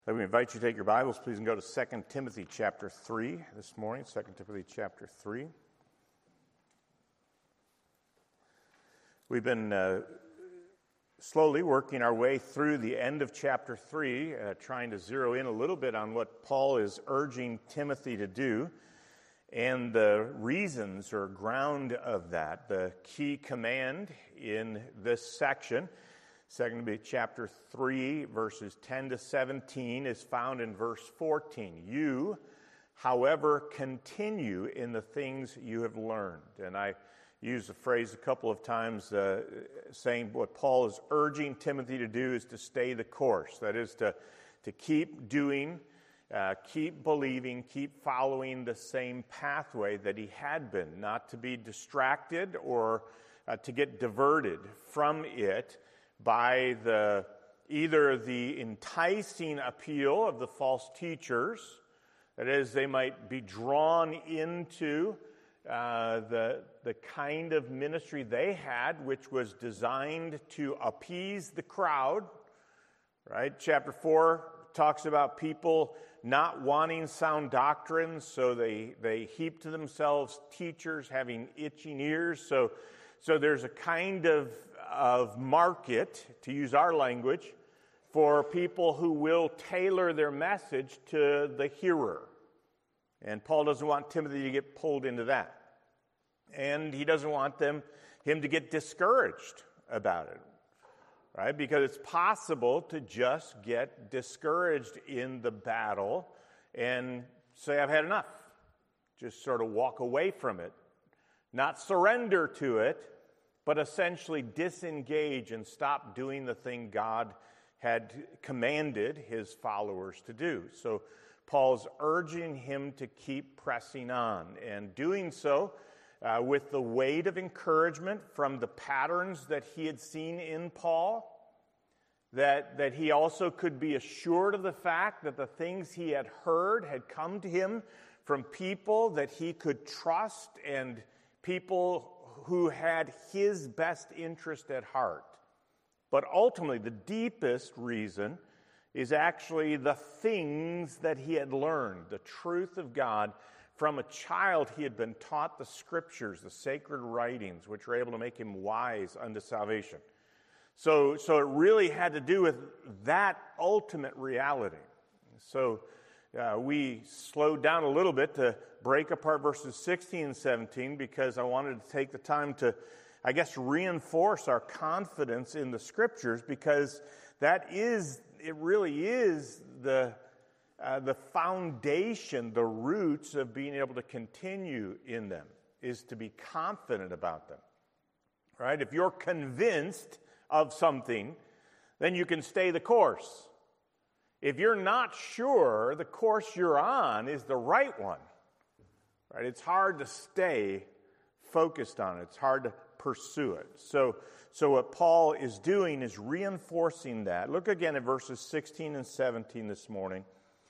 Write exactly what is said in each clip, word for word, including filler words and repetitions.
Let me invite you to take your Bibles, please, and go to Second Timothy chapter three this morning. Second Timothy chapter three. We've been uh, slowly working our way through the end of chapter three, uh, trying to zero in a little bit on what Paul is urging Timothy to do and the reasons or ground of that. The key command in this section, Second Timothy chapter three, verses ten to seventeen, is found in verse fourteen. You, however, continue in the things you have learned. And I used the phrase a couple of times uh, saying what Paul is urging Timothy to do is to stay the course. That is to, to keep doing, uh, keep believing, keep following the same pathway that he had been, not to be distracted or uh, to get diverted from it by the either the enticing appeal of the false teachers, that is, they might be drawn into uh, the, the kind of ministry they had, which was designed to appease the crowd, right? Chapter four talks about people not wanting sound doctrine, so they, they heap to themselves teachers having itching ears. So, so there's a kind of of market, to use our language, for people who will tailor their message to the hearer. And Paul doesn't want Timothy to get pulled into that. And he doesn't want them him to get discouraged about it, right? Because it's possible to just get discouraged in the battle and say, I've had enough. Just sort of walk away from it. Not surrender to it, but essentially disengage and stop doing the thing God had commanded his followers to do. So Paul's urging him to keep pressing on, and doing so uh, with the weight of encouragement from the patterns that he had seen in Paul, that, that he also could be assured of the fact that the things he had heard had come to him from people that he could trust and people who had his best interest at heart. But ultimately, the deepest reason is actually the things that he had learned, the truth of God. From a child, he had been taught the scriptures, the sacred writings, which were able to make him wise unto salvation. So, so it really had to do with that ultimate reality. So uh, we slowed down a little bit to break apart verses sixteen and seventeen because I wanted to take the time to, I guess, reinforce our confidence in the scriptures, because that is, it really is the uh, the foundation, the roots of being able to continue in them, is to be confident about them, right? If you're convinced of something, then you can stay the course. If you're not sure the course you're on is the right one, right? It's hard to stay focused on it. It's hard to pursue it. So, so what Paul is doing is reinforcing that. Look again at verses sixteen and seventeen this morning.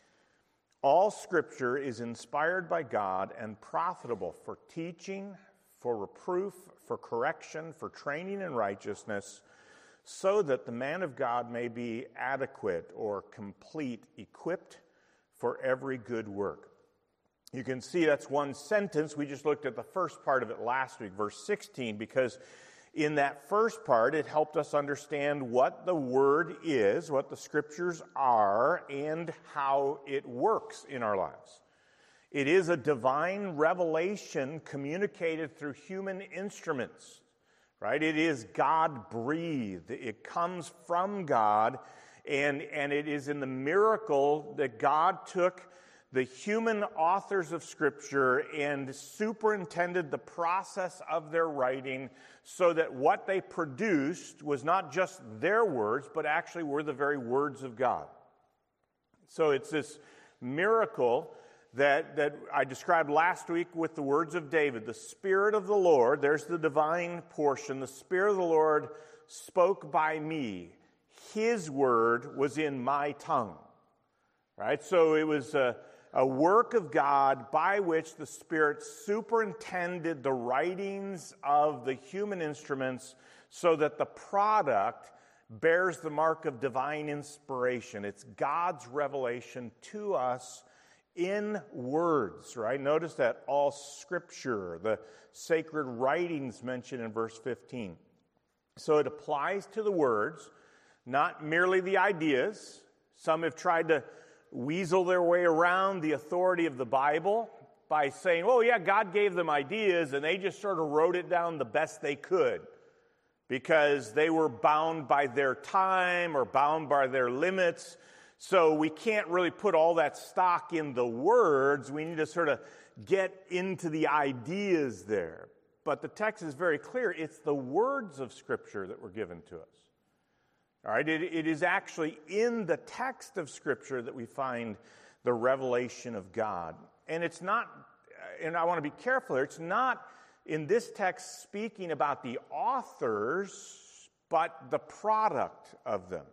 All Scripture is inspired by God and profitable for teaching, for reproof, for correction, for training in righteousness, so that the man of God may be adequate or complete, equipped for every good work. You can see that's one sentence. We just looked at the first part of it last week, verse sixteen, because in that first part, it helped us understand what the Word is, what the Scriptures are, and how it works in our lives. It is a divine revelation communicated through human instruments, right? It is God-breathed. It comes from God, and, and it is in the miracle that God took the human authors of Scripture and superintended the process of their writing so that what they produced was not just their words, but actually were the very words of God. So it's this miracle that, that I described last week with the words of David. The Spirit of the Lord, there's the divine portion, the Spirit of the Lord spoke by me. His word was in my tongue. Right? So it was a A work of God by which the Spirit superintended the writings of the human instruments so that the product bears the mark of divine inspiration. It's God's revelation to us in words, right? Notice that all Scripture, the sacred writings mentioned in verse fifteen. So it applies to the words, not merely the ideas. Some have tried to weasel their way around the authority of the Bible by saying, oh yeah, God gave them ideas and they just sort of wrote it down the best they could because they were bound by their time or bound by their limits. So we can't really put all that stock in the words. We need to sort of get into the ideas there. But the text is very clear. It's the words of Scripture that were given to us. All right, it, it is actually in the text of Scripture that we find the revelation of God. And it's not, and I want to be careful here, it's not in this text speaking about the authors, but the product of them.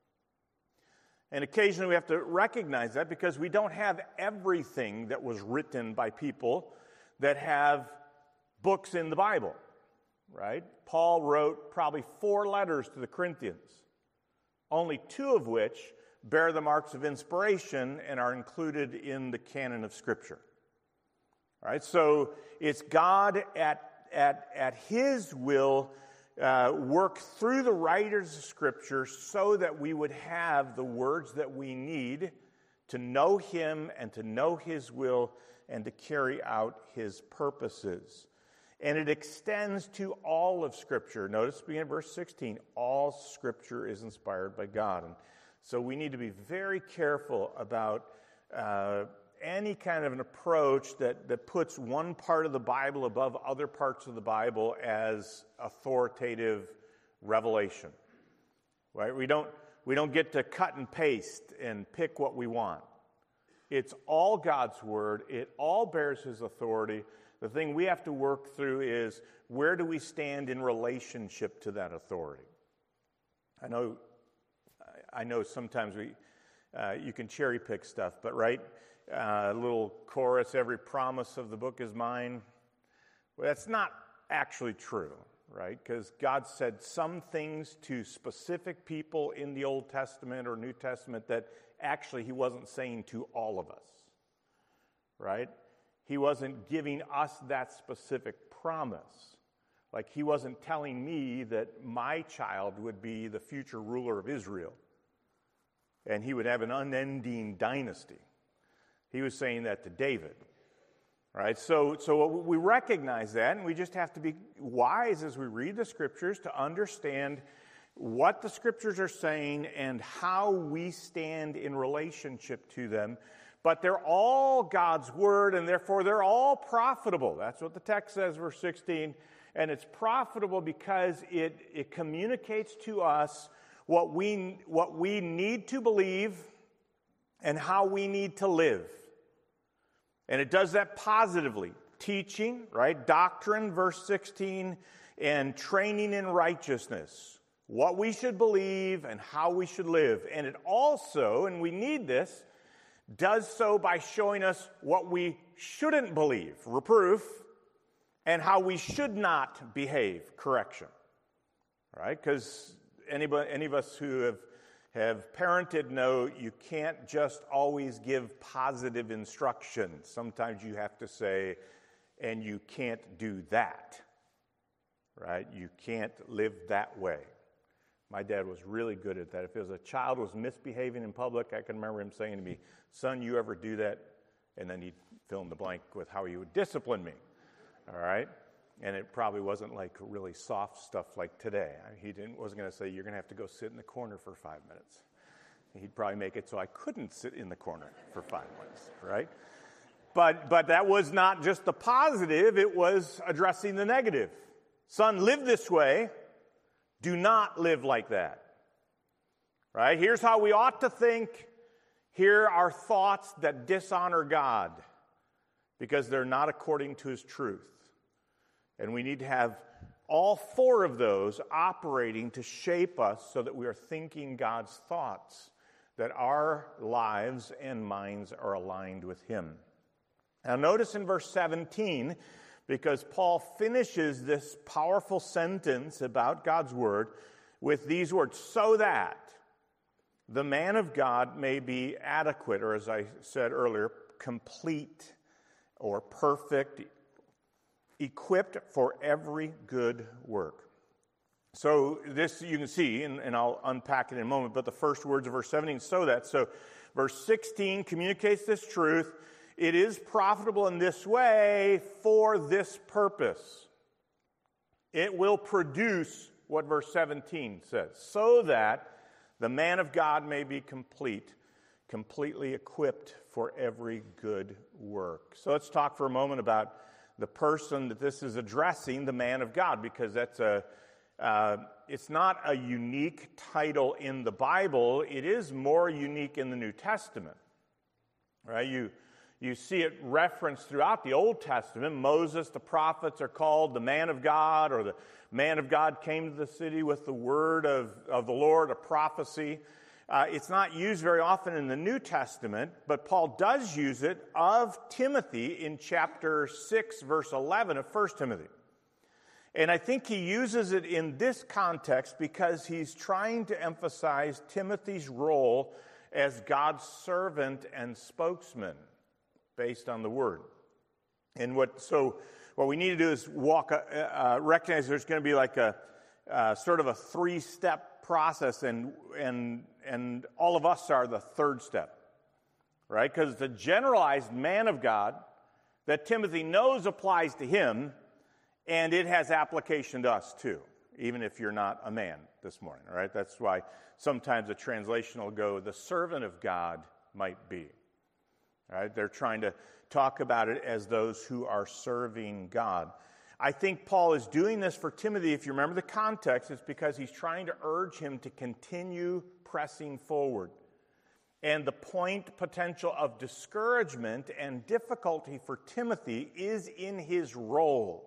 And occasionally we have to recognize that because we don't have everything that was written by people that have books in the Bible, right? Paul wrote probably four letters to the Corinthians, only two of which bear the marks of inspiration and are included in the canon of Scripture. All right, so it's God at, at, at His will uh, work through the writers of Scripture so that we would have the words that we need to know Him and to know His will and to carry out His purposes. And it extends to all of Scripture. Notice beginning in verse sixteen, all Scripture is inspired by God. And so we need to be very careful about uh, any kind of an approach that, that puts one part of the Bible above other parts of the Bible as authoritative revelation. Right? We don't, we don't get to cut and paste and pick what we want. It's all God's Word. It all bears His authority. The thing we have to work through is, where do we stand in relationship to that authority? I know I know sometimes we uh, you can cherry pick stuff, but right, a uh, little chorus, every promise of the book is mine. Well, that's not actually true, right? Because God said some things to specific people in the Old Testament or New Testament that actually He wasn't saying to all of us, right? He wasn't giving us that specific promise. Like He wasn't telling me that my child would be the future ruler of Israel and he would have an unending dynasty. He was saying that to David. Right? So, so we recognize that, and we just have to be wise as we read the Scriptures to understand what the Scriptures are saying and how we stand in relationship to them. But they're all God's Word, and therefore they're all profitable. That's what the text says, verse sixteen. And it's profitable because it, it communicates to us what we, what we need to believe and how we need to live. And it does that positively. Teaching, right? Doctrine, verse sixteen, and training in righteousness. What we should believe and how we should live. And it also, and we need this, does so by showing us what we shouldn't believe, reproof, and how we should not behave, correction. All right? Because anybody, any of us who have, have parented know you can't just always give positive instruction. Sometimes you have to say, and you can't do that. Right? You can't live that way. My dad was really good at that. If a child was misbehaving in public, I can remember him saying to me, son, you ever do that? And then he'd fill in the blank with how he would discipline me. All right? And it probably wasn't like really soft stuff like today. He didn't, wasn't going to say, you're going to have to go sit in the corner for five minutes. He'd probably make it so I couldn't sit in the corner for five minutes, right? But, but that was not just the positive, it was addressing the negative. Son, live this way. Do not live like that. Right? Here's how we ought to think. Here are thoughts that dishonor God because they're not according to His truth. And we need to have all four of those operating to shape us so that we are thinking God's thoughts, that our lives and minds are aligned with Him. Now notice in verse seventeen, because Paul finishes this powerful sentence about God's Word with these words, so that the man of God may be adequate, or as I said earlier, complete or perfect, equipped for every good work. So this you can see, and, and I'll unpack it in a moment, but the first words of verse seventeen, so that. So verse sixteen communicates this truth. It is profitable in this way for this purpose. It will produce what verse seventeen says, so that the man of God may be complete, completely equipped for every good work. So let's talk for a moment about the person that this is addressing, the man of God, because that's a uh, it's not a unique title in the Bible. It is more unique in the New Testament, right? You you see it referenced throughout the Old Testament. Moses, the prophets are called the man of God, or the man of God came to the city with the word of, of the Lord, a prophecy. Uh, it's not used very often in the New Testament, but Paul does use it of Timothy in chapter six, verse eleven of First Timothy. And I think he uses it in this context because he's trying to emphasize Timothy's role as God's servant and spokesman based on the word. And what so what we need to do is walk, uh, uh, recognize there's going to be like a uh, sort of a three-step process, and and and all of us are the third step, right? Because the generalized man of God that Timothy knows applies to him, and it has application to us too, even if you're not a man this morning, all right? That's why sometimes a translation will go, the servant of God might be. All right? They're trying to talk about it as those who are serving God. I think Paul is doing this for Timothy. If you remember the context, it's because he's trying to urge him to continue pressing forward. And the point potential of discouragement and difficulty for Timothy is in his role.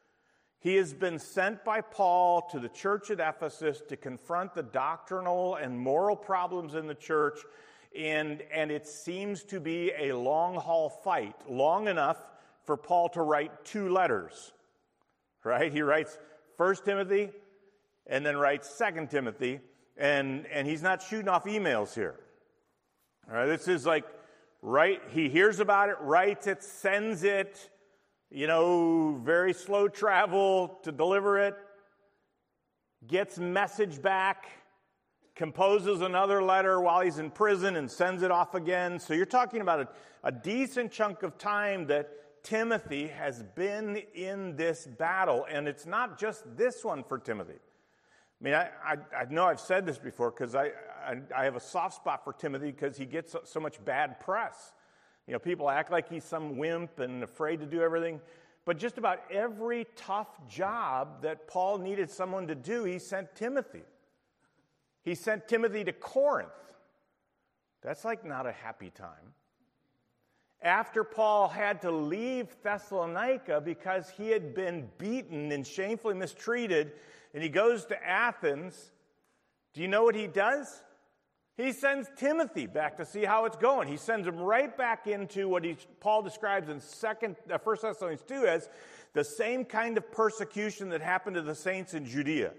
He has been sent by Paul to the church at Ephesus to confront the doctrinal and moral problems in the church, and, and it seems to be a long-haul fight, long enough for Paul to write two letters, right? He writes First Timothy and then writes Second Timothy, and, and he's not shooting off emails here. All right, this is like, right, he hears about it, writes it, sends it, you know, very slow travel to deliver it, gets message back, composes another letter while he's in prison and sends it off again. So you're talking about a, a decent chunk of time that Timothy has been in this battle. And it's not just this one for Timothy. I mean, I, I, I know I've said this before because I, I, I have a soft spot for Timothy because he gets so, so much bad press. You know, people act like he's some wimp and afraid to do everything. But just about every tough job that Paul needed someone to do, he sent Timothy. He sent Timothy to Corinth. That's like not a happy time. After Paul had to leave Thessalonica because he had been beaten and shamefully mistreated, and he goes to Athens, do you know what he does? He sends Timothy back to see how it's going. He sends him right back into what he, Paul describes in second, uh, First Thessalonians two as the same kind of persecution that happened to the saints in Judea.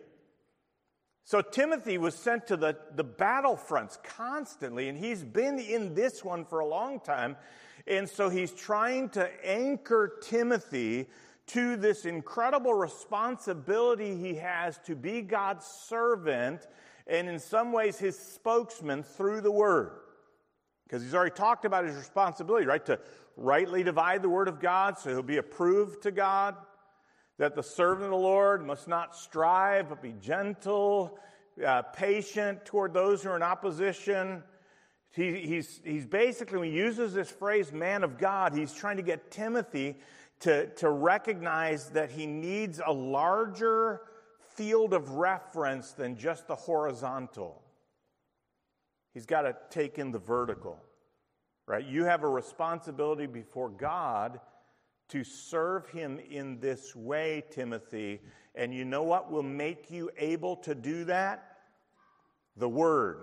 So Timothy was sent to the, the battlefronts constantly, and he's been in this one for a long time. And so he's trying to anchor Timothy to this incredible responsibility he has to be God's servant and in some ways his spokesman through the word. Because he's already talked about his responsibility, right? To rightly divide the word of God so he'll be approved to God. That the servant of the Lord must not strive, but be gentle, uh, patient toward those who are in opposition. He, he's, he's basically, when he uses this phrase, man of God, he's trying to get Timothy to, to recognize that he needs a larger field of reference than just the horizontal. He's got to take in the vertical, right? You have a responsibility before God to serve him in this way, Timothy. And you know what will make you able to do that? The Word,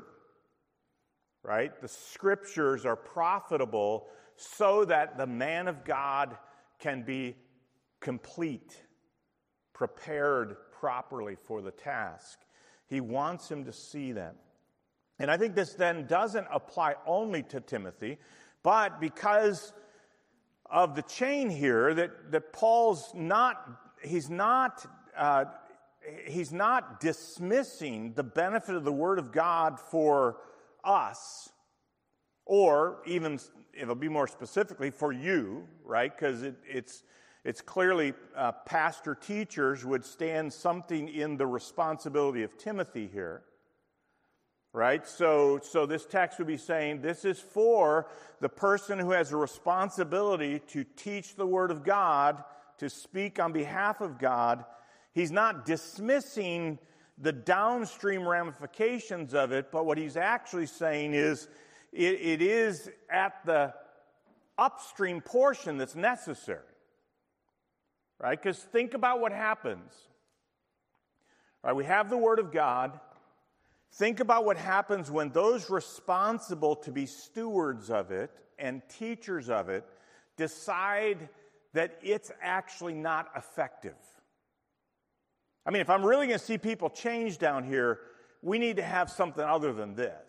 right? The Scriptures are profitable so that the man of God can be complete, prepared properly for the task. He wants him to see that. And I think this then doesn't apply only to Timothy, but because of the chain here, that, that Paul's not, he's not, uh, he's not dismissing the benefit of the Word of God for us, or even, it'll be more specifically, for you, right? Because it, it's it's clearly uh, pastor teachers would stand something in the responsibility of Timothy here, right? So, so this text would be saying this is for the person who has a responsibility to teach the Word of God, to speak on behalf of God. He's not dismissing the downstream ramifications of it, but what he's actually saying is it, it is at the upstream portion that's necessary, right? Because think about what happens. All right, we have the Word of God. Think about what happens when those responsible to be stewards of it and teachers of it decide that it's actually not effective. I mean, if I'm really going to see people change down here, we need to have something other than this.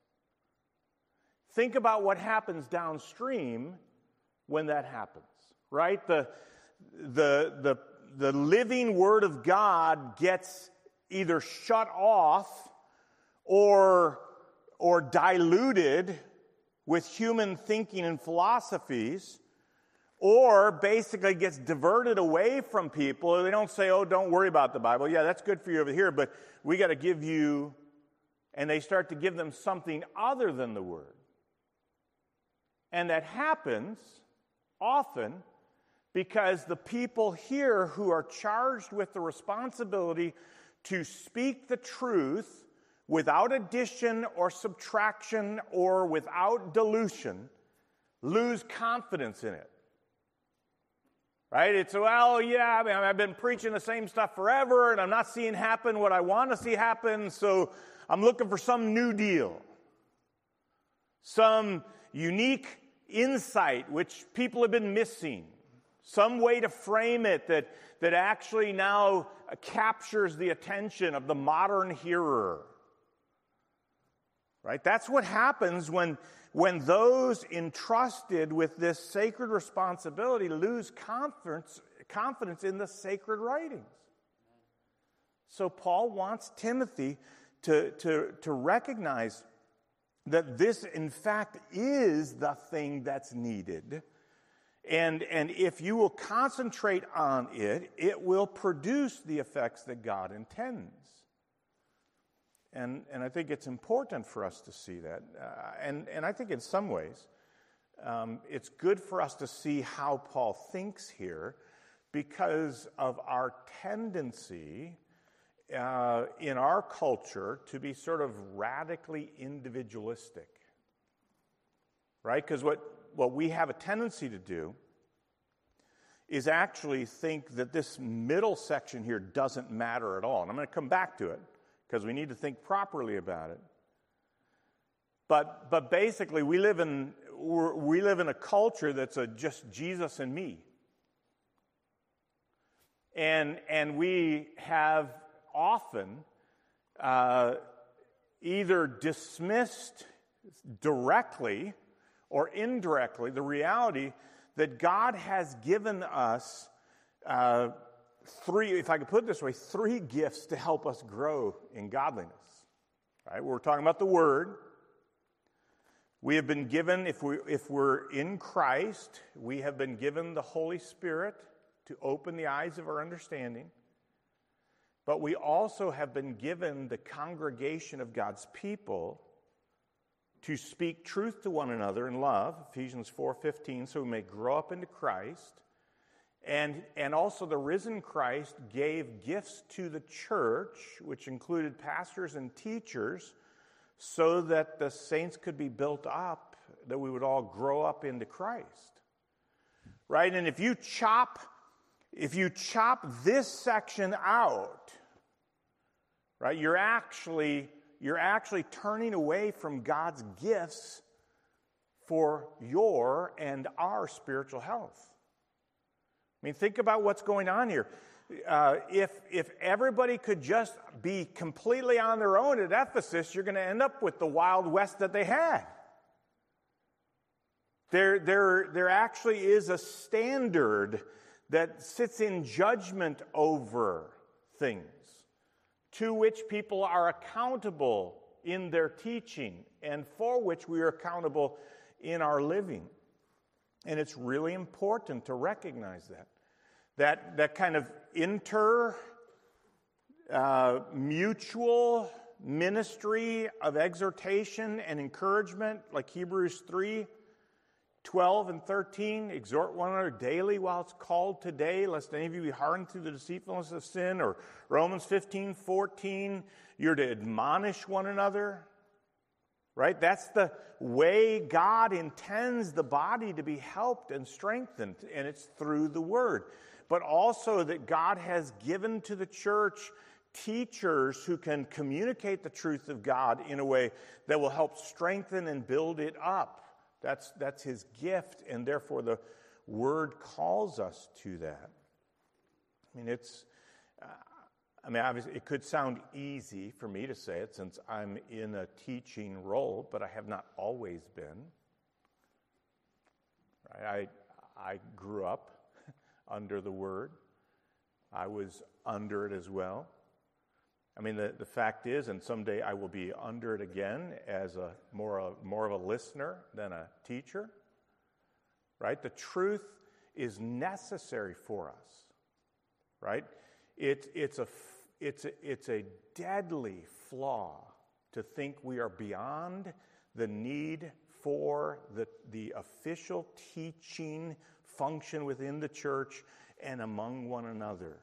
Think about what happens downstream when that happens, right? The, the, the, the living Word of God gets either shut off or, or diluted with human thinking and philosophies, or basically gets diverted away from people. They don't say, oh, don't worry about the Bible. Yeah, that's good for you over here, but we got to give you, and they start to give them something other than the Word. And that happens often because the people here who are charged with the responsibility to speak the truth without addition or subtraction or without dilution lose confidence in it. Right? It's, well, yeah, I mean, I've been preaching the same stuff forever, and I'm not seeing happen what I want to see happen, so I'm looking for some new deal. Some unique insight which people have been missing. Some way to frame it that, that actually now captures the attention of the modern hearer. Right? That's what happens when, when those entrusted with this sacred responsibility lose confidence, confidence in the sacred writings. So Paul wants Timothy to, to, to recognize that this, in fact, is the thing that's needed. And, and if you will concentrate on it, it will produce the effects that God intends. And, and I think it's important for us to see that. Uh, and, and I think in some ways, um, it's good for us to see how Paul thinks here because of our tendency uh, in our culture to be sort of radically individualistic. Right? Because what, what we have a tendency to do is actually think that this middle section here doesn't matter at all. And I'm going to come back to it, because we need to think properly about it. But but basically, we live in we live in a culture that's a just Jesus and me, and and we have often uh, either dismissed directly or indirectly the reality that God has given us. Uh, Three, if I could put it this way, three gifts to help us grow in godliness. Right? We're talking about the Word. We have been given, if, we, if we're in Christ, we have been given the Holy Spirit to open the eyes of our understanding. But we also have been given the congregation of God's people to speak truth to one another in love, Ephesians four fifteen, so we may grow up into Christ. And, and also the risen Christ gave gifts to the church, which included pastors and teachers, so that the saints could be built up, that we would all grow up into Christ. Right? And if you chop, if you chop this section out, right, you're actually, you're actually turning away from God's gifts for your and our spiritual health. I mean, think about what's going on here. uh, if, if everybody could just be completely on their own at Ephesus, you're going to end up with the Wild West that they had. There, there, there actually is a standard that sits in judgment over things, to which people are accountable in their teaching, and for which we are accountable in our living. And it's really important to recognize that. That, that kind of inter, uh, mutual ministry of exhortation and encouragement, like Hebrews three, twelve and thirteen, exhort one another daily while it's called today, lest any of you be hardened through the deceitfulness of sin, or Romans fifteen, fourteen, you're to admonish one another, right? That's the way God intends the body to be helped and strengthened, and it's through the Word. But also that God has given to the church teachers who can communicate the truth of God in a way that will help strengthen and build it up. That's, that's his gift, and therefore the Word calls us to that. I mean, it's, uh, I mean, obviously it could sound easy for me to say it since I'm in a teaching role, but I have not always been. Right? I, I grew up under the Word. I was under it as well. I mean, the, the fact is, and someday I will be under it again as a more, a more of a listener than a teacher, right? The truth is necessary for us, right? It, it's, a, it's, a, it's a deadly flaw to think we are beyond the need for the, the official teaching function within the church and among one another.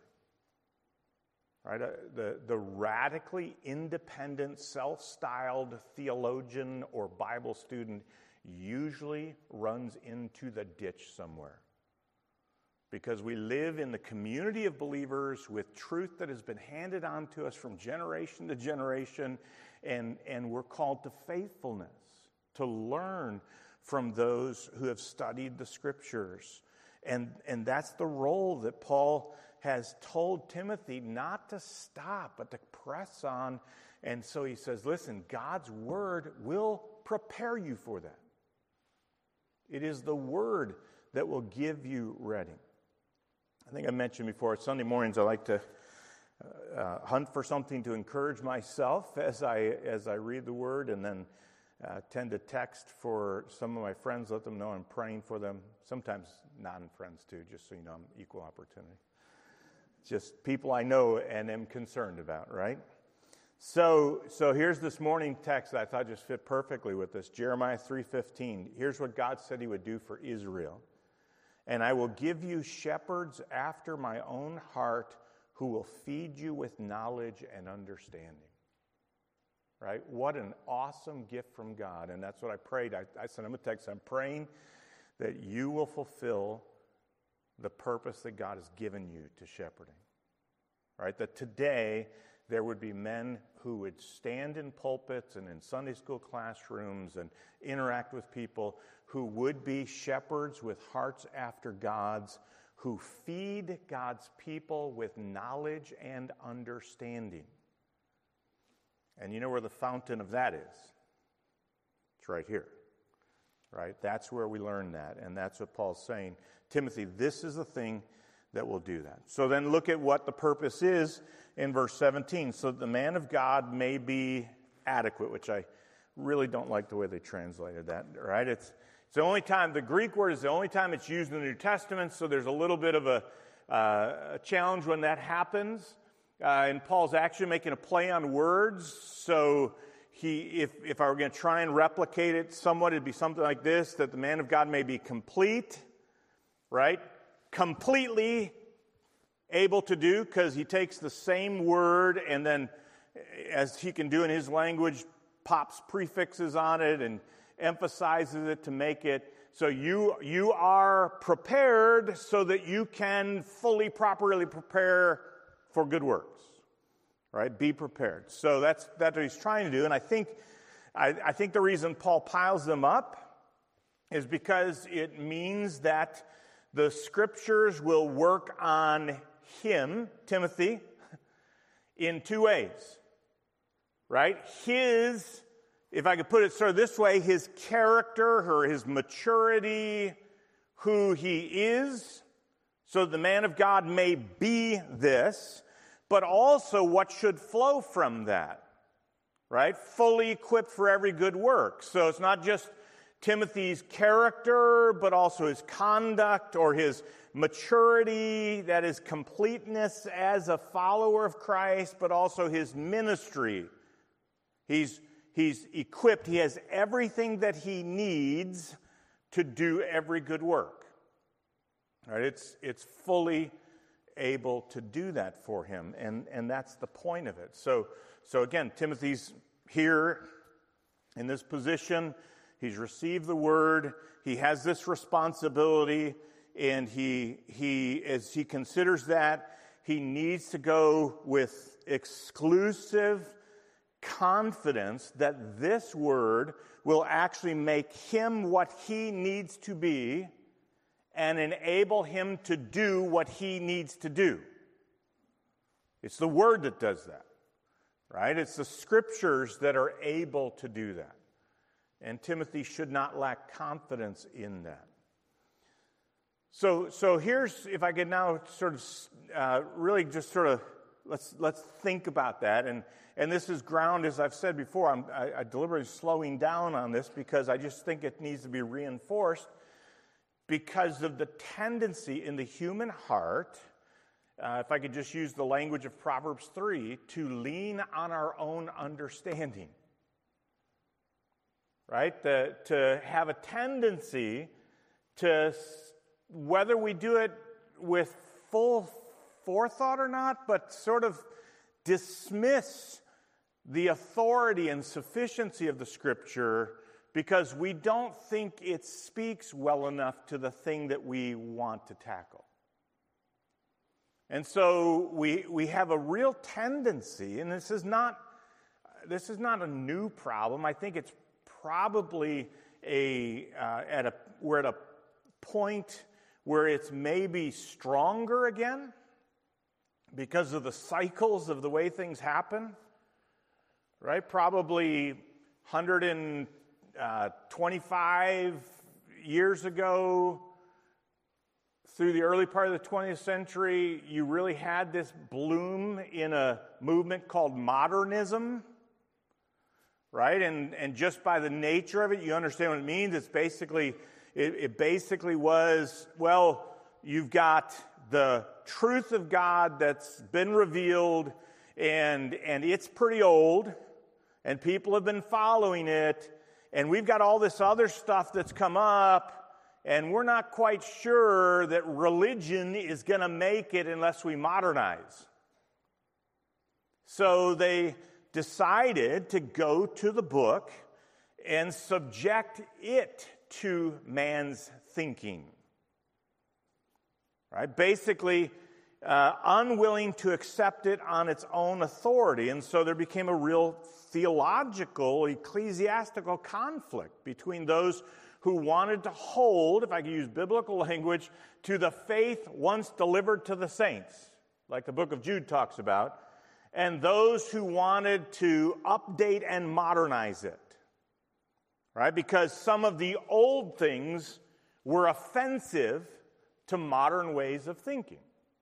Right? Uh, the, the radically independent, self-styled theologian or Bible student usually runs into the ditch somewhere. Because we live in the community of believers with truth that has been handed on to us from generation to generation, and, and we're called to faithfulness, to learn from those who have studied the Scriptures. And, and that's the role that Paul has told Timothy not to stop, but to press on. And so he says, listen, God's Word will prepare you for that. It is the Word that will give you ready. I think I mentioned before, Sunday mornings I like to uh, hunt for something to encourage myself as I, as I read the Word, and then uh, tend to text for some of my friends, let them know I'm praying for them. Sometimes non-friends too, just so you know I'm equal opportunity. Just people I know and am concerned about, right? So, so here's this morning text that I thought just fit perfectly with this. Jeremiah three fifteen. Here's what God said he would do for Israel. And I will give you shepherds after my own heart who will feed you with knowledge and understanding. Right? What an awesome gift from God. And that's what I prayed. I, I sent him a text. I'm praying that you will fulfill the purpose that God has given you to shepherding. Right? That today there would be men who would stand in pulpits and in Sunday school classrooms and interact with people who would be shepherds with hearts after God's, who feed God's people with knowledge and understanding. And you know where the fountain of that is? It's right here. Right? That's where we learn that. And that's what Paul's saying. Timothy, this is the thing that will do that. So then look at what the purpose is in verse seventeen. So the man of God may be adequate, which I really don't like the way they translated that. Right? It's, it's the only time, the Greek word is the only time it's used in the New Testament, so there's a little bit of a, uh, a challenge when that happens. Uh, and Paul's actually making a play on words, so he, if, if I were going to try and replicate it somewhat, it'd be something like this, that the man of God may be complete, right? Completely able to do, because he takes the same word and then, as he can do in his language, pops prefixes on it and emphasizes it to make it so you you are prepared so that you can fully, properly prepare for good works. Right? Be prepared. So that's that's what he's trying to do. And I think I, I think the reason Paul piles them up is because it means that the Scriptures will work on him, Timothy, in two ways, right? His, if I could put it sort of this way, his character or his maturity, who he is, so the man of God may be this, but also what should flow from that, right? Fully equipped for every good work. So it's not just Timothy's character, but also his conduct or his maturity, that is completeness as a follower of Christ, but also his ministry. He's, he's equipped. He has everything that he needs to do every good work. Right? It's, it's fully able to do that for him, and, and that's the point of it. So, so again, Timothy's here in this position. He's received the word. He has this responsibility, and he, he, as he considers that, he needs to go with exclusive confidence that this word will actually make him what he needs to be and enable him to do what he needs to do. It's the word that does that, right? It's the scriptures that are able to do that. And Timothy should not lack confidence in that. So, so here's, if I could now sort of uh, really just sort of, let's let's think about that. And, and this is ground, as I've said before, I'm I, I deliberately slowing down on this because I just think it needs to be reinforced because of the tendency in the human heart, uh, if I could just use the language of Proverbs three, to lean on our own understanding. Right? The, to have a tendency to, whether we do it with full forethought or not, but sort of dismiss the authority and sufficiency of the Scripture because we don't think it speaks well enough to the thing that we want to tackle. And so we we have a real tendency, and this is not this is not a new problem. I think it's probably a uh, at a we're at a point where it's maybe stronger again because of the cycles of the way things happen, right? Probably one hundred twenty-five years ago, through the early part of the twentieth century, you really had this bloom in a movement called modernism. Right, and and just by the nature of it, you understand what it means. It's basically, it, it basically was, well, you've got the truth of God that's been revealed, and and it's pretty old, and people have been following it, and we've got all this other stuff that's come up, and we're not quite sure that religion is going to make it unless we modernize. So they decided to go to the book and subject it to man's thinking. Right? Basically, uh, unwilling to accept it on its own authority. And so there became a real theological, ecclesiastical conflict between those who wanted to hold, if I could use biblical language, to the faith once delivered to the saints, like the book of Jude talks about, and those who wanted to update and modernize it, right? Because some of the old things were offensive to modern ways of thinking.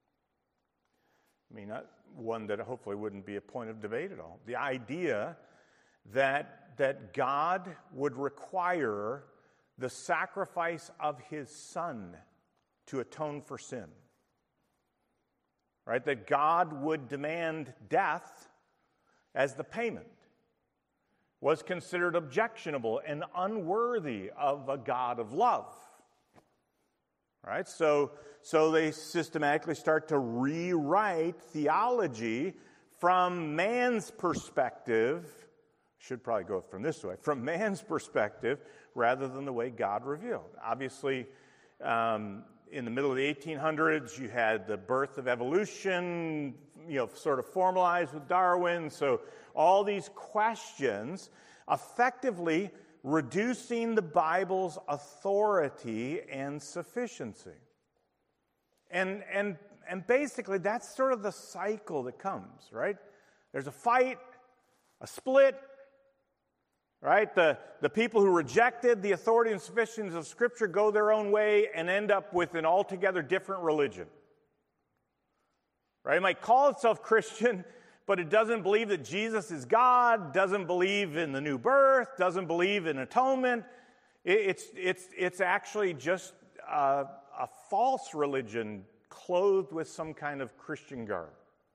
I mean, not one that hopefully wouldn't be a point of debate at all. The idea that, that God would require the sacrifice of his Son to atone for sin. Right, that God would demand death as the payment was considered objectionable and unworthy of a God of love. Right, so, so they systematically start to rewrite theology from man's perspective. Should probably go from this way, from man's perspective rather than the way God revealed. Obviously, um, in the middle of the eighteen hundreds, you had the birth of evolution, you know, sort of formalized with Darwin. So all these questions effectively reducing the Bible's authority and sufficiency. And, and and basically that's sort of the cycle that comes, right? There's a fight, a split, right? The, the people who rejected the authority and sufficiency of Scripture go their own way and end up with an altogether different religion. Right? It might call itself Christian, but it doesn't believe that Jesus is God, doesn't believe in the new birth, doesn't believe in atonement. It, it's, it's, it's actually just a, a false religion clothed with some kind of Christian garb.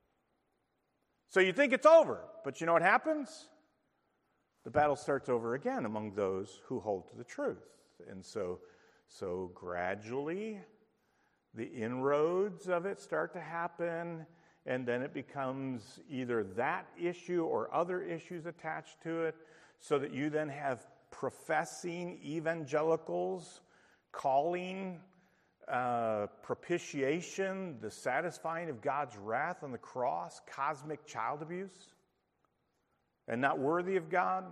So you think it's over, but you know what happens? The battle starts over again among those who hold to the truth. And so, so gradually, the inroads of it start to happen, and then it becomes either that issue or other issues attached to it, so that you then have professing evangelicals calling uh, propitiation, the satisfying of God's wrath on the cross, cosmic child abuse, and not worthy of God.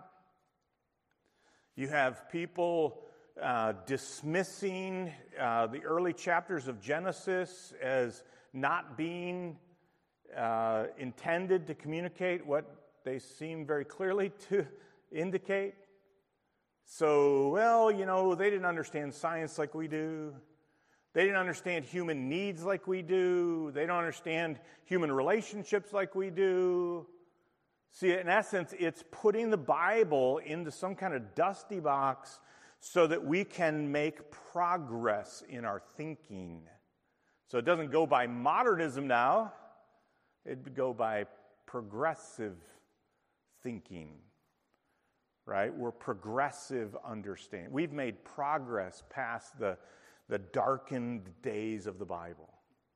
You have people uh, dismissing uh, the early chapters of Genesis as not being uh, intended to communicate what they seem very clearly to indicate. So, well, you know, they didn't understand science like we do. They didn't understand human needs like we do. They don't understand human relationships like we do. See, in essence, it's putting the Bible into some kind of dusty box so that we can make progress in our thinking. So it doesn't go by modernism now. It would go by progressive thinking, right? We're progressive understanding. We've made progress past the, the darkened days of the Bible.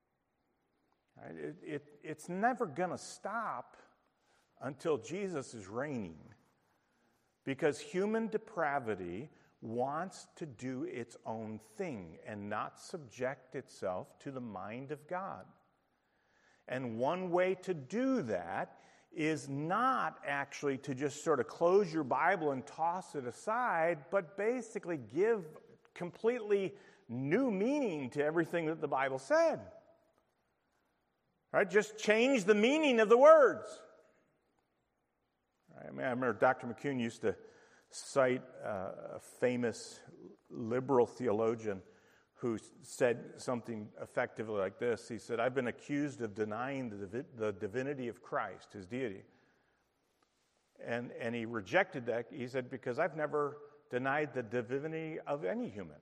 Right? It, it, it's never going to stop until Jesus is reigning, because human depravity wants to do its own thing and not subject itself to the mind of God. And one way to do that is not actually to just sort of close your Bible and toss it aside, but basically give completely new meaning to everything that the Bible said. Right? Just change the meaning of the words. I mean, I remember Doctor McCune used to cite uh, a famous liberal theologian who said something effectively like this. He said, I've been accused of denying the, divi- the divinity of Christ, his deity. And, and he rejected that. He said, because I've never denied the divinity of any human.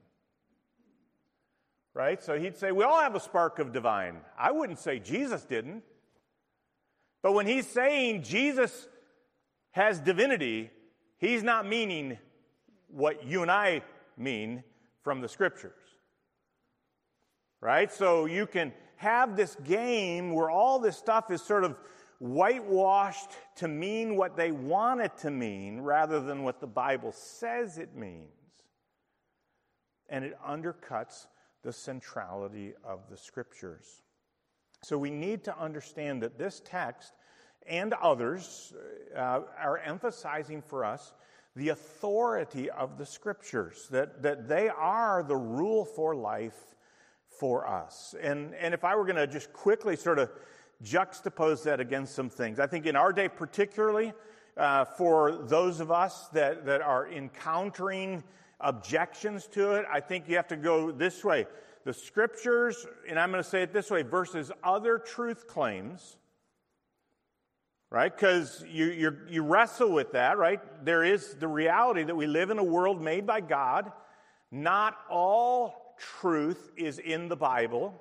Right? So he'd say, we all have a spark of divine. I wouldn't say Jesus didn't. But when he's saying Jesus has divinity, he's not meaning what you and I mean from the Scriptures. Right? So you can have this game where all this stuff is sort of whitewashed to mean what they want it to mean rather than what the Bible says it means. And it undercuts the centrality of the Scriptures. So we need to understand that this text and others uh, are emphasizing for us the authority of the Scriptures, that, that they are the rule for life for us. And, and if I were going to just quickly sort of juxtapose that against some things, I think in our day particularly, uh, for those of us that, that are encountering objections to it, I think you have to go this way. The Scriptures, and I'm going to say it this way, versus other truth claims. Right? Because you you you wrestle with that, right? There is the reality that we live in a world made by God. Not all truth is in the Bible.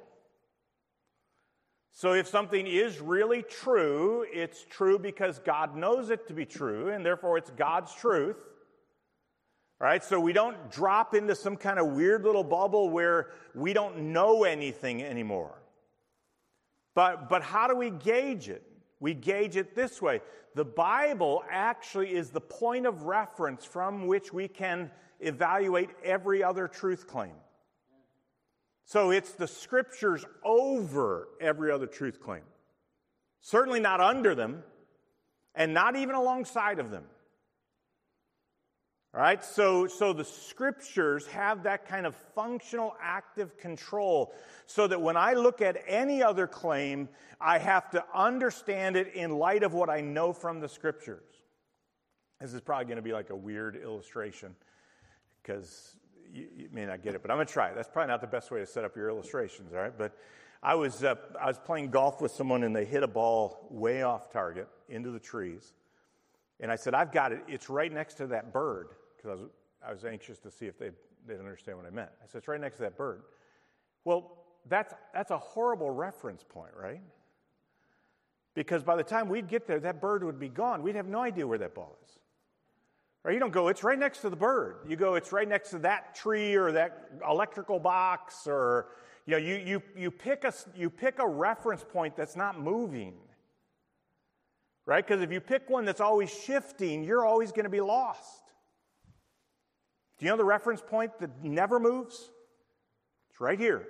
So if something is really true, it's true because God knows it to be true, and therefore it's God's truth. Right? So we don't drop into some kind of weird little bubble where we don't know anything anymore. But but how do we gauge it? We gauge it this way. The Bible actually is the point of reference from which we can evaluate every other truth claim. So it's the Scriptures over every other truth claim. Certainly not under them, and not even alongside of them. All right, so, so the Scriptures have that kind of functional active control so that when I look at any other claim, I have to understand it in light of what I know from the Scriptures. This is probably going to be like a weird illustration because you, you may not get it, but I'm going to try it. That's probably not the best way to set up your illustrations, all right? But I was, uh, I was playing golf with someone and they hit a ball way off target into the trees. And I said, I've got it. It's right next to that bird. Because I was, I was anxious to see if they'd, they'd understand what I meant. I said, it's right next to that bird. Well, that's, that's a horrible reference point, right? Because by the time we'd get there, that bird would be gone. We'd have no idea where that ball is. Or you don't go, it's right next to the bird. You go, it's right next to that tree or that electrical box. Or, you know, you, you, you, pick, a, you pick a reference point that's not moving. Right? Because if you pick one that's always shifting, you're always going to be lost. Do you know the reference point that never moves? It's right here.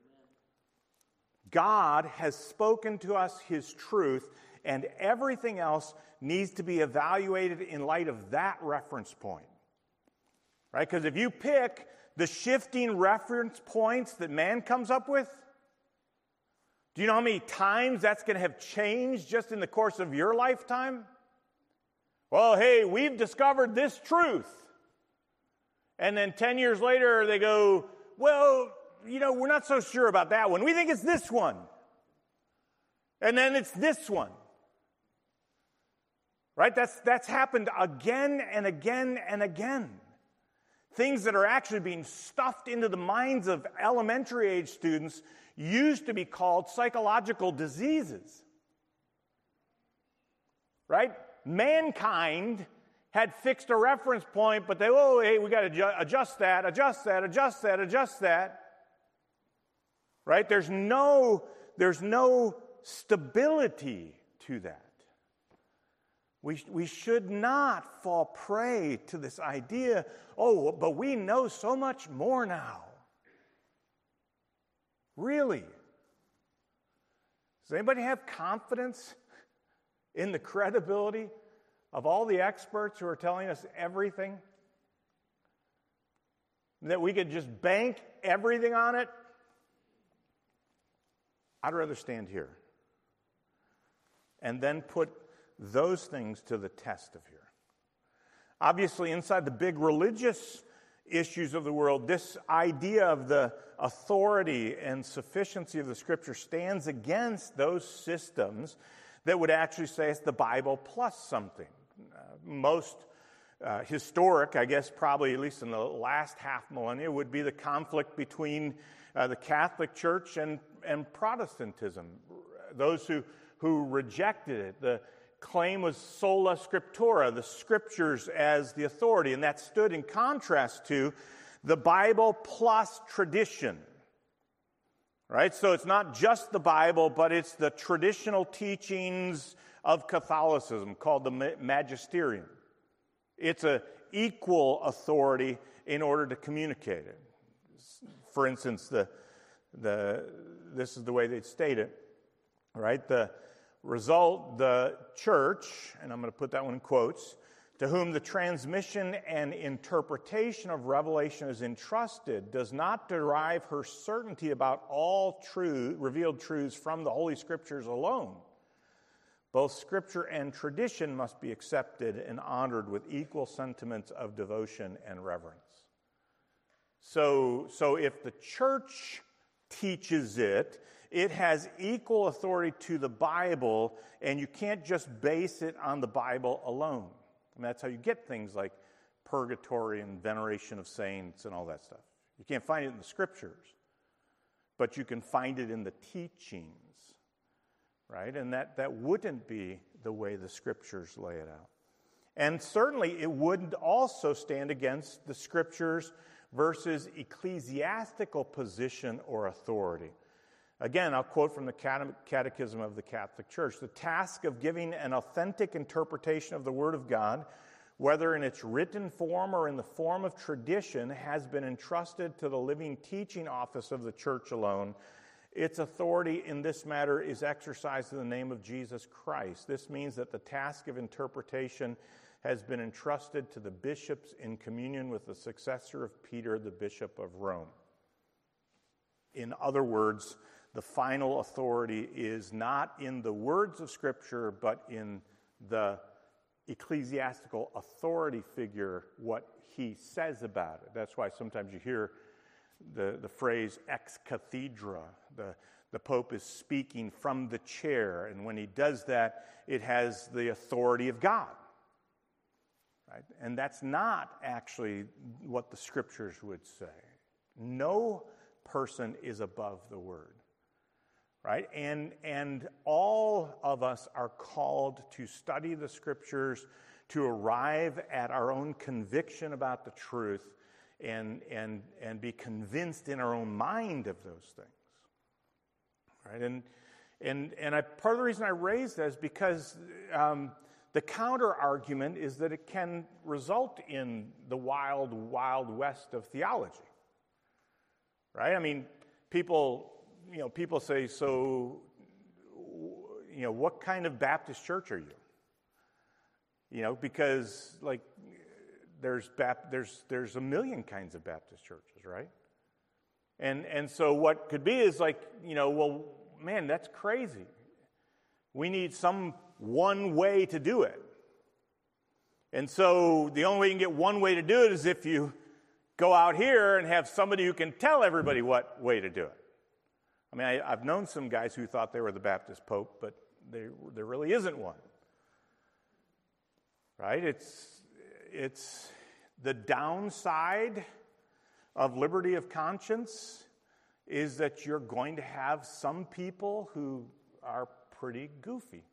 God has spoken to us His truth, and everything else needs to be evaluated in light of that reference point. Right? Because if you pick the shifting reference points that man comes up with, do you know how many times that's going to have changed just in the course of your lifetime? Well, hey, we've discovered this truth. And then ten years later, they go, well, you know, we're not so sure about that one. We think it's this one. And then it's this one. Right? That's, that's happened again and again and again. Things that are actually being stuffed into the minds of elementary age students used to be called psychological diseases. Right? Mankind had fixed a reference point, but they, oh, hey, we got to adjust, adjust that, adjust that, adjust that, adjust that. Right? There's no, there's no stability to that. We, we should not fall prey to this idea, oh, but we know so much more now. Really? Does anybody have confidence in the credibility of all the experts who are telling us everything? That we could just bank everything on it? I'd rather stand here and then put those things to the test of here. Obviously, inside the big religious issues of the world, this idea of the authority and sufficiency of the Scripture stands against those systems that would actually say it's the Bible plus something. Uh, most uh, historic, I guess, probably at least in the last half millennia, would be the conflict between uh, the Catholic Church and, and Protestantism. Those who, who rejected it. The claim was sola scriptura, the Scriptures as the authority, and that stood in contrast to the Bible plus tradition. Right? So it's not just the Bible, but it's the traditional teachings of Catholicism called the magisterium. It's an equal authority in order to communicate it. For instance, the the this is the way they'd state it. Right? The result, the church, and I'm going to put that one in quotes, to whom the transmission and interpretation of revelation is entrusted, does not derive her certainty about all true, revealed truths from the Holy Scriptures alone. Both Scripture and tradition must be accepted and honored with equal sentiments of devotion and reverence. So, so if the church teaches it, it has equal authority to the Bible, and you can't just base it on the Bible alone. And that's how you get things like purgatory and veneration of saints and all that stuff. You can't find it in the Scriptures, but you can find it in the teachings, right? And that, that wouldn't be the way the Scriptures lay it out. And certainly it wouldn't also stand against the Scriptures versus ecclesiastical position or authority. Again, I'll quote from the Catechism of the Catholic Church. The task of giving an authentic interpretation of the Word of God, whether in its written form or in the form of tradition, has been entrusted to the living teaching office of the Church alone. Its authority in this matter is exercised in the name of Jesus Christ. This means that the task of interpretation has been entrusted to the bishops in communion with the successor of Peter, the Bishop of Rome. In other words, the final authority is not in the words of Scripture, but in the ecclesiastical authority figure, what he says about it. That's why sometimes you hear the, the phrase ex cathedra. The, the Pope is speaking from the chair, and when he does that, it has the authority of God. Right? And that's not actually what the Scriptures would say. No person is above the Word. Right? And, and all of us are called to study the Scriptures, to arrive at our own conviction about the truth, and, and, and be convinced in our own mind of those things. Right? And, and, and I, part of the reason I raise that is because um, the counter-argument is that it can result in the wild, wild west of theology. Right? I mean, people... You know, people say, so, you know, what kind of Baptist church are you? You know, because, like, there's Bap- there's there's a million kinds of Baptist churches, right? And and so what could be is like, you know, well, man, that's crazy. We need some one way to do it. And so the only way you can get one way to do it is if you go out here and have somebody who can tell everybody what way to do it. I mean, I, I've known some guys who thought they were the Baptist Pope, but they, there really isn't one. Right? It's, it's the downside of liberty of conscience is that you're going to have some people who are pretty goofy.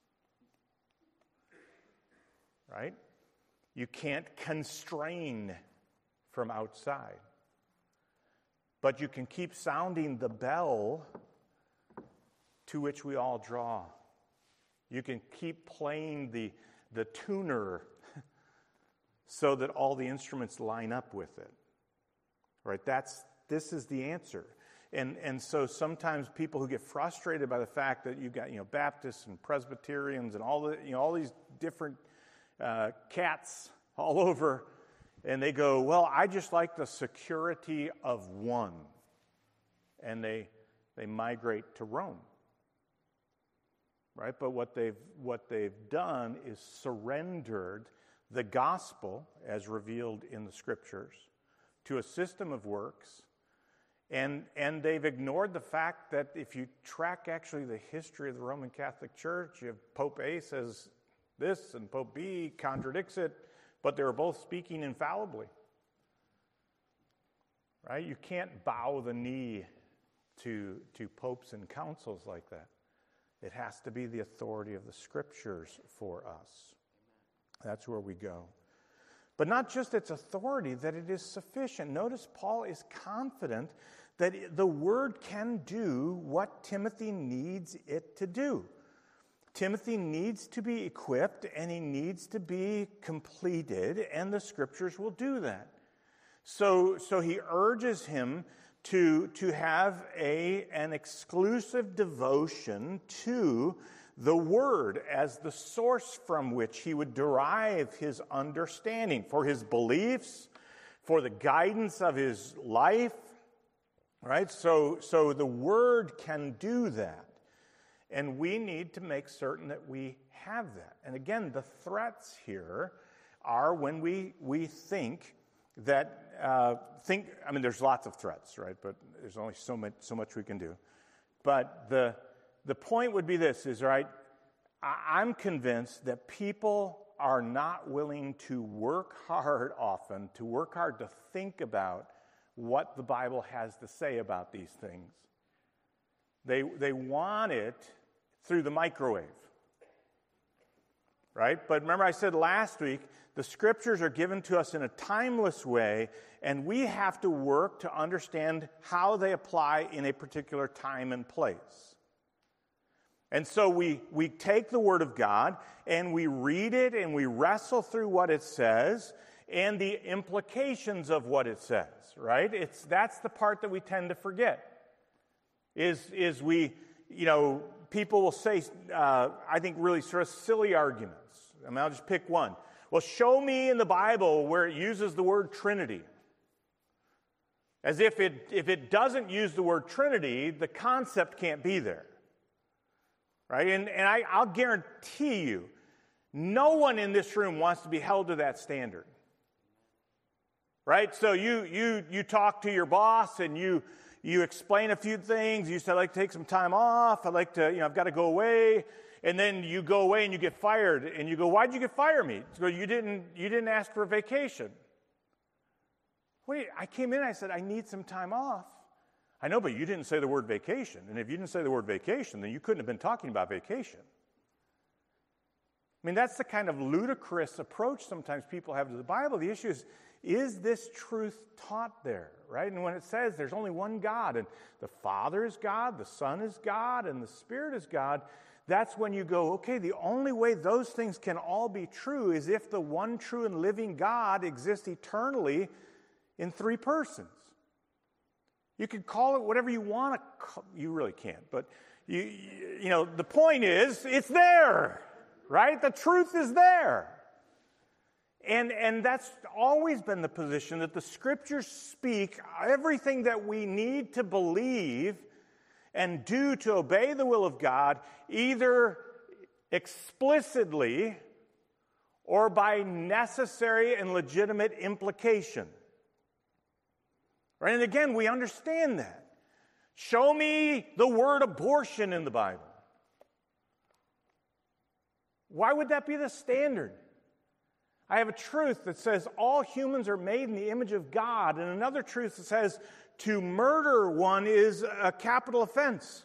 Right? You can't constrain from outside. But you can keep sounding the bell to which we all draw. You can keep playing the, the tuner so that all the instruments line up with it. Right? That's this is the answer. And and so sometimes people who get frustrated by the fact that you've got, you know, Baptists and Presbyterians and all the you know all these different uh, cats all over. And they go, well, I just like the security of one. And they they migrate to Rome. Right? But what they've what they've done is surrendered the gospel as revealed in the Scriptures to a system of works. And and they've ignored the fact that if you track actually the history of the Roman Catholic Church, you have Pope A says this and Pope B contradicts it. But they were both speaking infallibly. Right? You can't bow the knee to, to popes and councils like that. It has to be the authority of the Scriptures for us. That's where we go. But not just its authority, that it is sufficient. Notice Paul is confident that the Word can do what Timothy needs it to do. Timothy needs to be equipped and he needs to be completed, and the Scriptures will do that. So, so he urges him to, to have a, an exclusive devotion to the Word as the source from which he would derive his understanding for his beliefs, for the guidance of his life. Right? So, so the Word can do that. And we need to make certain that we have that. And again, the threats here are when we we think that, uh, think, I mean, there's lots of threats, right? But there's only so much, so much we can do. But the the point would be this, is, right, I, I'm convinced that people are not willing to work hard often, to work hard to think about what the Bible has to say about these things. They they want it through the microwave, right? But remember I said last week, the Scriptures are given to us in a timeless way, and we have to work to understand how they apply in a particular time and place. And so we, we take the Word of God, and we read it, and we wrestle through what it says, and the implications of what it says, right? It's that's the part that we tend to forget, is, is we, you know, people will say, uh, I think, really sort of silly arguments. I mean, I'll just pick one. Well, show me in the Bible where it uses the word Trinity. As if it, if it doesn't use the word Trinity, the concept can't be there. Right? And, and I, I'll guarantee you, no one in this room wants to be held to that standard. Right? So you you you talk to your boss and you you explain a few things. You say, I'd like to take some time off. I'd like to, you know, I've got to go away. And then you go away and you get fired. And you go, why'd you get fired me? So you didn't you didn't ask for a vacation. Wait, I came in and I said, I need some time off. I know, but you didn't say the word vacation. And if you didn't say the word vacation, then you couldn't have been talking about vacation. I mean, that's the kind of ludicrous approach sometimes people have to the Bible. The issue is, is this truth taught there, right? And when it says there's only one God, and the Father is God, the Son is God, and the Spirit is God, that's when you go, okay, the only way those things can all be true is if the one true and living God exists eternally in three persons. You can call it whatever you want to call, you really can't, but you, you know, the point is, it's there, right? The truth is there. And, and that's always been the position that the Scriptures speak everything that we need to believe and do to obey the will of God, either explicitly or by necessary and legitimate implication. Right? And again, we understand that. Show me the word abortion in the Bible. Why would that be the standard? I have a truth that says all humans are made in the image of God, and another truth that says to murder one is a capital offense.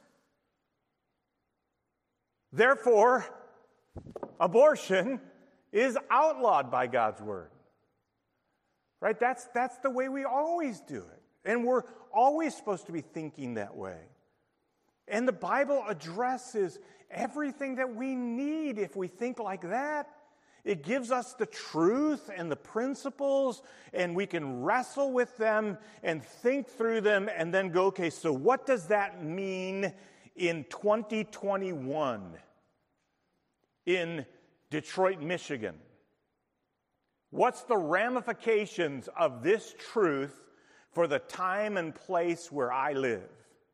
Therefore, abortion is outlawed by God's word. Right? That's, that's the way we always do it. And we're always supposed to be thinking that way. And the Bible addresses everything that we need if we think like that. It gives us the truth and the principles, and we can wrestle with them and think through them and then go, okay, so what does that mean in twenty twenty-one in Detroit, Michigan? What's the ramifications of this truth for the time and place where I live?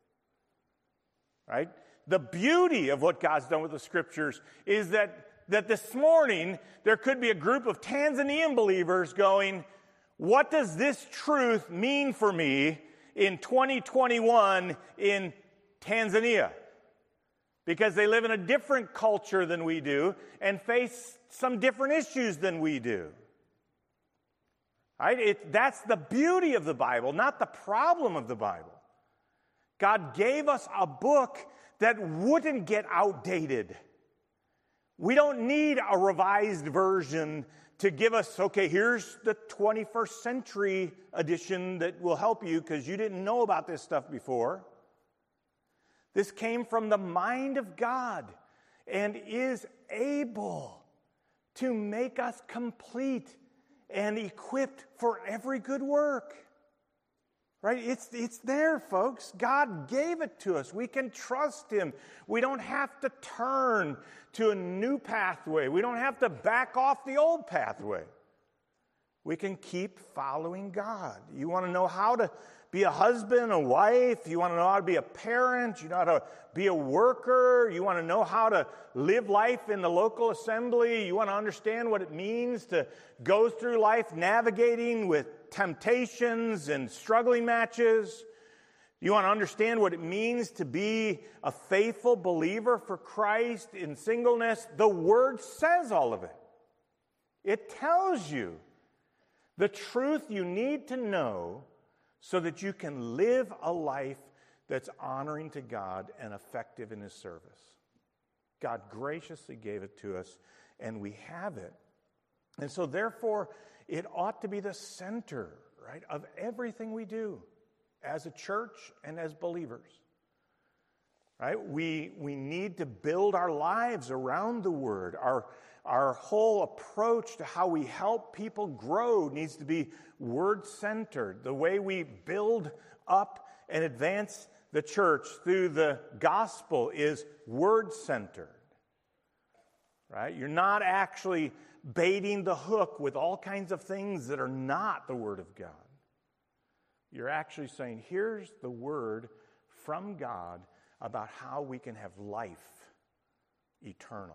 Right? The beauty of what God's done with the Scriptures is that that this morning there could be a group of Tanzanian believers going, what does this truth mean for me in twenty twenty-one in Tanzania? Because they live in a different culture than we do and face some different issues than we do. Right? It, that's the beauty of the Bible, not the problem of the Bible. God gave us a book that wouldn't get outdated. We don't need a revised version to give us, okay, here's the twenty-first century edition that will help you because you didn't know about this stuff before. This came from the mind of God and is able to make us complete and equipped for every good work. Right? It's, it's there, folks. God gave it to us. We can trust Him. We don't have to turn to a new pathway. We don't have to back off the old pathway. We can keep following God. You want to know how to be a husband, a wife. You want to know how to be a parent. You know how to be a worker. You want to know how to live life in the local assembly. You want to understand what it means to go through life navigating with temptations and struggling matches. You want to understand what it means to be a faithful believer for Christ in singleness. The Word says all of it. It tells you the truth you need to know so that you can live a life that's honoring to God and effective in His service. God graciously gave it to us, and we have it. And so therefore, it ought to be the center, right, of everything we do as a church and as believers. Right? We, we need to build our lives around the Word. Our, our whole approach to how we help people grow needs to be Word-centered. The way we build up and advance the church through the gospel is Word-centered. Right? You're not actually baiting the hook with all kinds of things that are not the Word of God. You're actually saying, here's the Word from God about how we can have life eternal.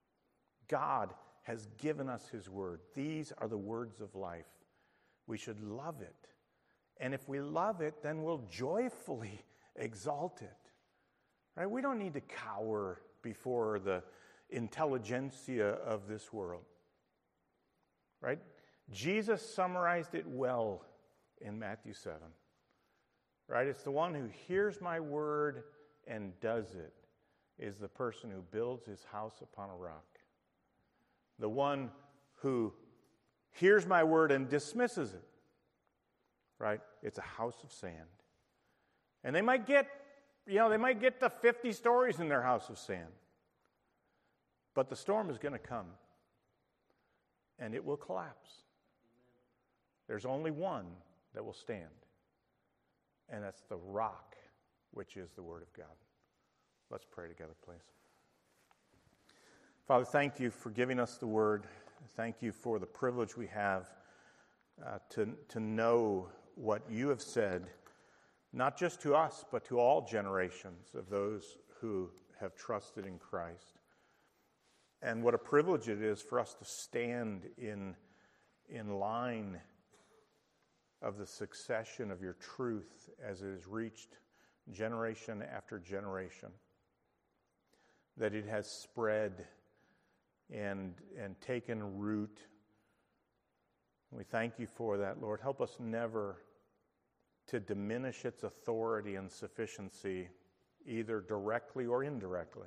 God has given us His Word. These are the words of life. We should love it. And if we love it, then we'll joyfully exalt it. Right? We don't need to cower before the intelligentsia of this world. Right? Jesus summarized it well in Matthew seven. Right? It's the one who hears my word and does it is the person who builds his house upon a rock. The one who hears my word and dismisses it. Right? It's a house of sand. And they might get, you know, they might get to fifty stories in their house of sand. But the storm is going to come. And it will collapse. There's only one that will stand. And that's the rock, which is the Word of God. Let's pray together, please. Father, thank you for giving us the Word. Thank you for the privilege we have uh, to, to know what you have said, not just to us, but to all generations of those who have trusted in Christ. And what a privilege it is for us to stand in, in line of the succession of your truth as it has reached generation after generation. That it has spread and, and taken root. We thank you for that, Lord. Help us never to diminish its authority and sufficiency, either directly or indirectly.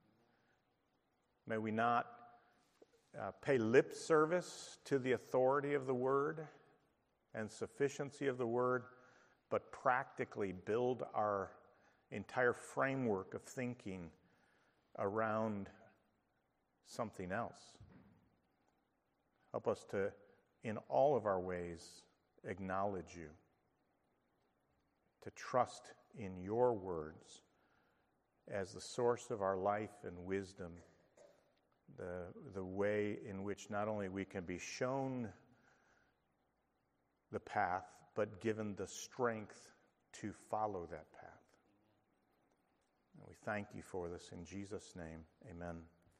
May we not uh, pay lip service to the authority of the Word and sufficiency of the Word, but practically build our entire framework of thinking around something else. Help us to, in all of our ways, acknowledge you, to trust in your words as the source of our life and wisdom, the, the way in which not only we can be shown the path, but given the strength to follow that path. And we thank you for this in Jesus' name. Amen.